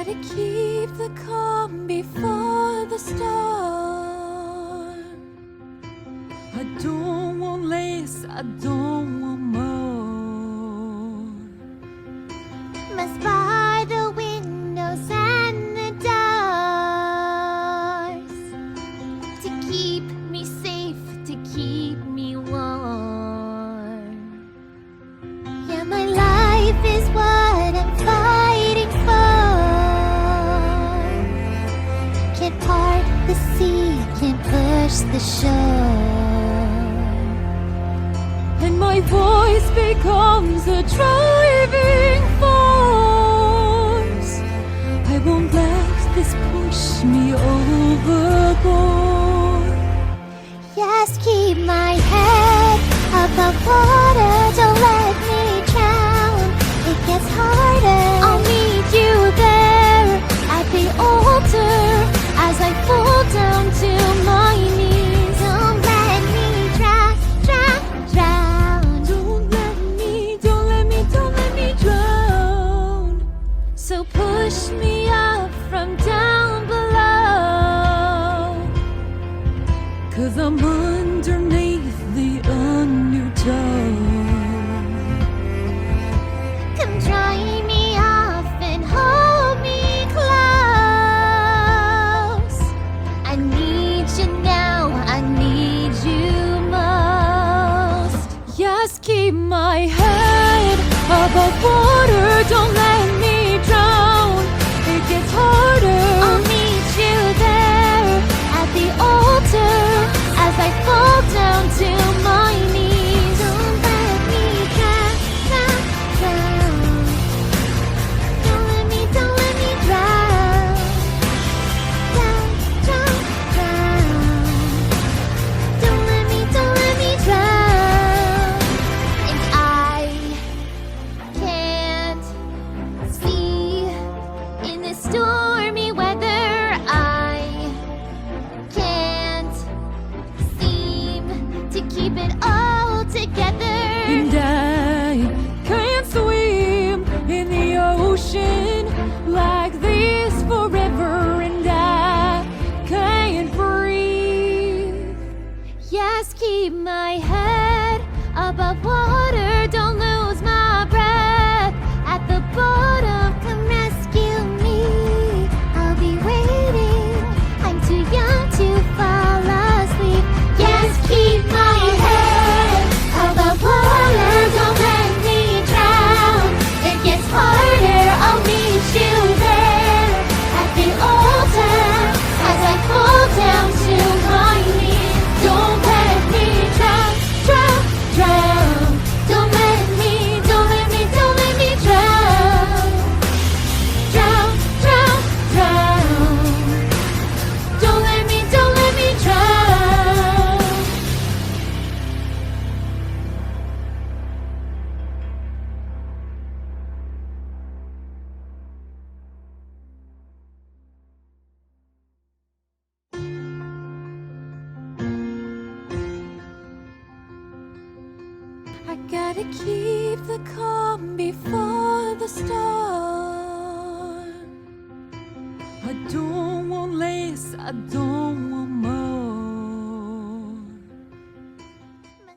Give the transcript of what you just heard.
gotta keep the calm before the storm. I don't want less, I don't want more. Must bar the windows and the doors to keep me safe, to keep me warm. Yeah, my life is what I'm fighting for. Can't part the sea, can't push the shore. And my voice becomes a driving force. I won't let this push me overboard. Yes, keep my head above water, don't let me drown. It gets harder. I'll meet you there at the altar as I fall down to my knees. Don't let me drown. Don't let me drown. So push me up from down below, 'cause I'm underneath the undertow. Come dry me off and hold me close. I need you now, I need you most. Yes, keep my head above water, don't let me drown. It gets harder. I'll meet you there at the altar as I fall down to my knees. Don't let me drown. Don't let me drown. Drown. Don't let me drown. And I can't see in this stormy weather. I can't seem to keep it all together. And I can't swim in the ocean like this forever. And I can't breathe. Yes, keep my head above water, don't lose my breath. At the bottom, come rescue me. I'll be waiting. I'm too young to fall asleep. Yes, keep my head above water, don't let me drown. It gets harder, I'll meet you there at the altar as I fall down to my knees. Don't let me drown. Don't let me drown. Drown. Don't let me drown. I gotta keep the calm before the storm. I don't want less, I don't